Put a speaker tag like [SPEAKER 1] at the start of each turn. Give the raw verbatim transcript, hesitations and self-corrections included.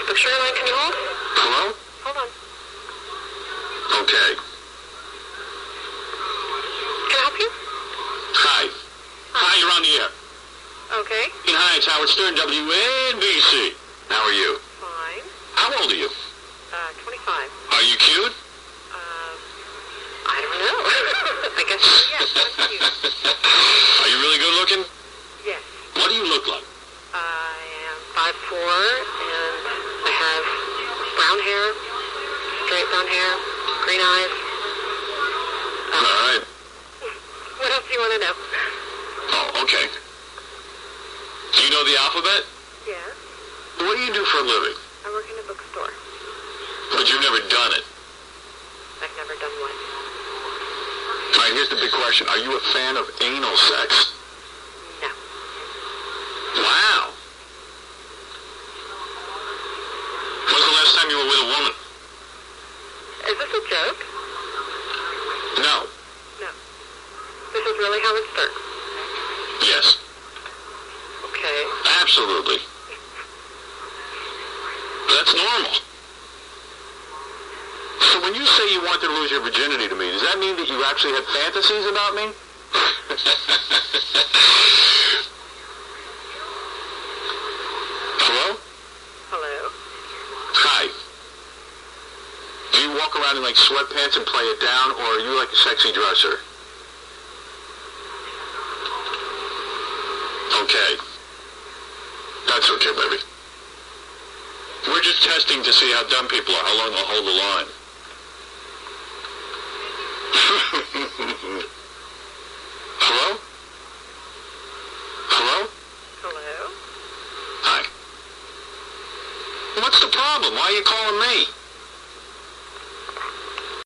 [SPEAKER 1] Bookstore line, can you hold?
[SPEAKER 2] Hello?
[SPEAKER 1] Hold on.
[SPEAKER 2] Okay.
[SPEAKER 1] Can I help you?
[SPEAKER 2] Hi. Hi, you're on the air.
[SPEAKER 1] Okay.
[SPEAKER 2] Hi, it's Howard Stern, W N B C. How are you?
[SPEAKER 1] Fine.
[SPEAKER 2] How old are you?
[SPEAKER 1] Uh, twenty-five.
[SPEAKER 2] Are you cute?
[SPEAKER 1] Uh, I don't know. I guess, yes, I'm cute.
[SPEAKER 2] Are you really good looking?
[SPEAKER 1] Yes.
[SPEAKER 2] What do you look like?
[SPEAKER 1] I am five foot four, and I have brown hair, straight brown hair, green eyes. Um,
[SPEAKER 2] All right.
[SPEAKER 1] What else do you want to know?
[SPEAKER 2] Oh, okay. Do you know the alphabet?
[SPEAKER 1] Yes.
[SPEAKER 2] What do you do for a living?
[SPEAKER 1] I work in a bookstore.
[SPEAKER 2] But you've never done it.
[SPEAKER 1] I've never done one.
[SPEAKER 2] All right, here's the big question. Are you a fan of anal sex?
[SPEAKER 1] No.
[SPEAKER 2] Wow. When's the last time you were with a woman?
[SPEAKER 1] Is this a joke?
[SPEAKER 2] No.
[SPEAKER 1] No. This is really Howard Stern.
[SPEAKER 2] Yes.
[SPEAKER 1] Okay.
[SPEAKER 2] Absolutely. That's normal. So when you say you want to lose your virginity to me, does that mean that you actually have fantasies about me? Hello?
[SPEAKER 1] Hello?
[SPEAKER 2] Hi. Do you walk around in like sweatpants and play it down, or are you like a sexy dresser? Okay. That's okay, baby. We're just testing to see how dumb people are, how long they'll hold the line. Hello? Hello?
[SPEAKER 1] Hello?
[SPEAKER 2] Hi. What's the problem? Why are you calling me?